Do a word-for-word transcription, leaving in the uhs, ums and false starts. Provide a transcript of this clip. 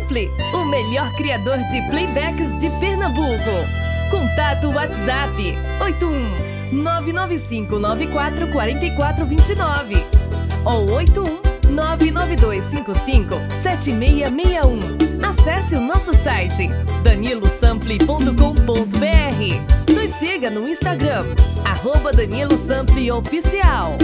Sample, o melhor criador de playbacks de Pernambuco. Contato WhatsApp oito um nove nove cinco nove quatro quatro quatro dois nove ou oito um nove nove dois cinco cinco sete seis seis um. Acesse o nosso site danilo sample ponto com ponto br. Nos siga no Instagram, arroba Danilo Sample Oficial.